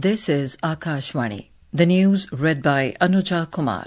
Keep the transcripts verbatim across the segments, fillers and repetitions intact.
This is Akashvani. The news read by Anuja Kumar.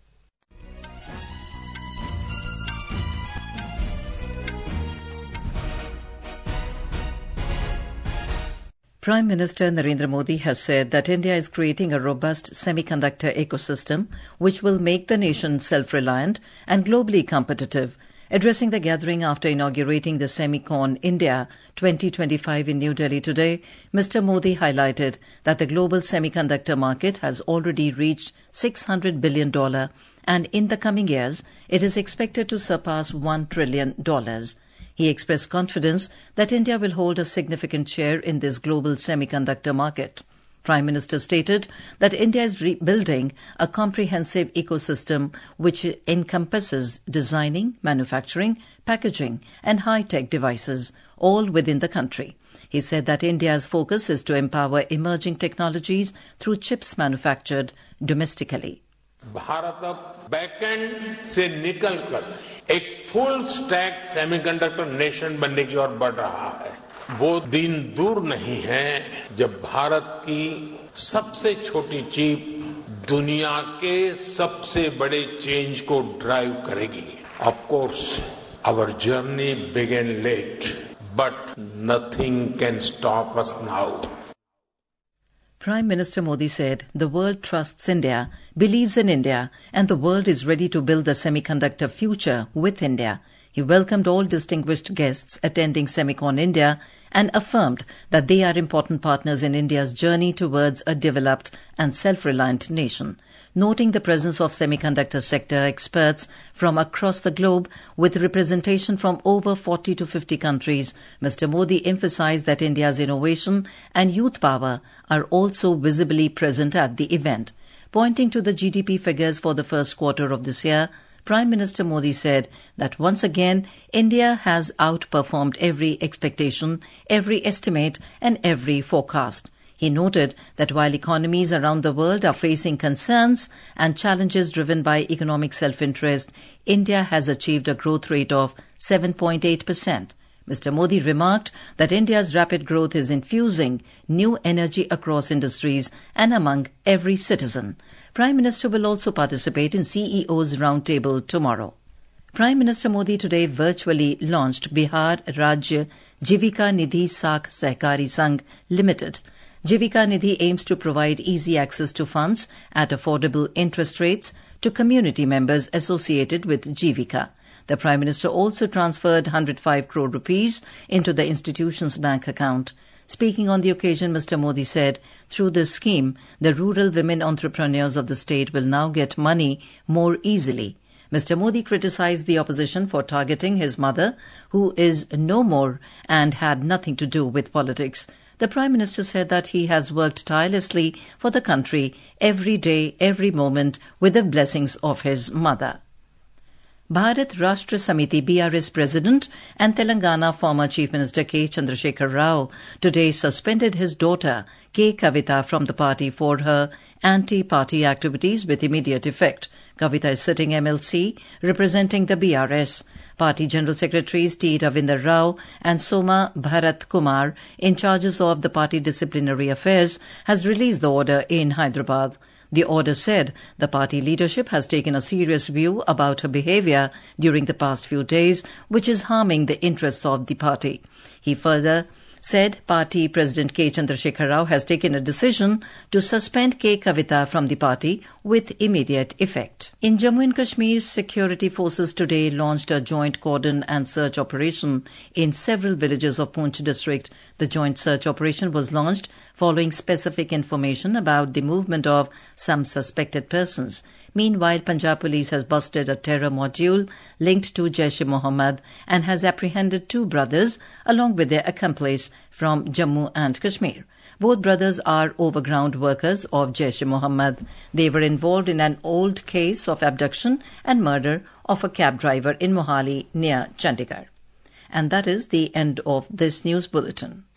Prime Minister Narendra Modi has said that India is creating a robust semiconductor ecosystem which will make the nation self-reliant and globally competitive. Addressing the gathering after inaugurating the Semicon India twenty twenty-five in New Delhi today, Mister Modi highlighted that the global semiconductor market has already reached six hundred billion dollars and in the coming years it is expected to surpass one trillion dollars. He expressed confidence that India will hold a significant share in this global semiconductor market. Prime Minister stated that India is rebuilding a comprehensive ecosystem which encompasses designing, manufacturing, packaging and high-tech devices, all within the country. He said that India's focus is to empower emerging technologies through chips manufactured domestically. Bharat अब backend से निकलकर एक full stack semiconductor nation बनने की ओर बढ़ रहा है। वो दिन दूर नहीं है जब भारत की सबसे छोटी चिप दुनिया के सबसे बड़े चेंज को ड्राइव करेगी। Of course our journey began late but nothing can stop us now. Prime Minister Modi said the world trusts India, believes in India, and the world is ready to build the semiconductor future with India. He welcomed all distinguished guests attending Semicon India and affirmed that they are important partners in India's journey towards a developed and self-reliant nation. Noting the presence of semiconductor sector experts from across the globe with representation from over forty to fifty countries, Mister Modi emphasized that India's innovation and youth power are also visibly present at the event. Pointing to the G D P figures for the first quarter of this year, Prime Minister Modi said that once again India has outperformed every expectation, every estimate and every forecast. He noted that while economies around the world are facing concerns and challenges driven by economic self-interest, India has achieved a growth rate of seven point eight percent. Mister Modi remarked that India's rapid growth is infusing new energy across industries and among every citizen. Prime Minister will also participate in C E O's Roundtable tomorrow. Prime Minister Modi today virtually launched Bihar Rajya Jivika Nidhi Sak Sahkari Sangh Limited. Jivika Nidhi aims to provide easy access to funds at affordable interest rates to community members associated with Jivika. The Prime Minister also transferred one hundred five crore rupees into the institution's bank account. Speaking on the occasion, Mister Modi said, through this scheme, the rural women entrepreneurs of the state will now get money more easily. Mister Modi criticized the opposition for targeting his mother, who is no more and had nothing to do with politics. The Prime Minister said that he has worked tirelessly for the country every day, every moment, with the blessings of his mother. Bharat Rashtra Samiti B R S President and Telangana former Chief Minister K. Chandrasekhar Rao today suspended his daughter K. Kavita from the party for her anti-party activities with immediate effect. Kavita is sitting M L C representing the B R S. Party General Secretaries T. Ravinder Rao and Soma Bharat Kumar, in charges of the party disciplinary affairs, has released the order in Hyderabad. The order said the party leadership has taken a serious view about her behavior during the past few days, which is harming the interests of the party. He further said Party President K. Chandrasekhar Rao has taken a decision to suspend K. Kavita from the party with immediate effect. In Jammu and Kashmir, security forces today launched a joint cordon and search operation in several villages of Poonch district. The joint search operation was launched following specific information about the movement of some suspected persons. Meanwhile, Punjab Police has busted a terror module linked to Jaish-e-Mohammed and has apprehended two brothers along with their accomplice from Jammu and Kashmir. Both brothers are overground workers of Jaish-e-Mohammed. They were involved in an old case of abduction and murder of a cab driver in Mohali near Chandigarh. And that is the end of this news bulletin.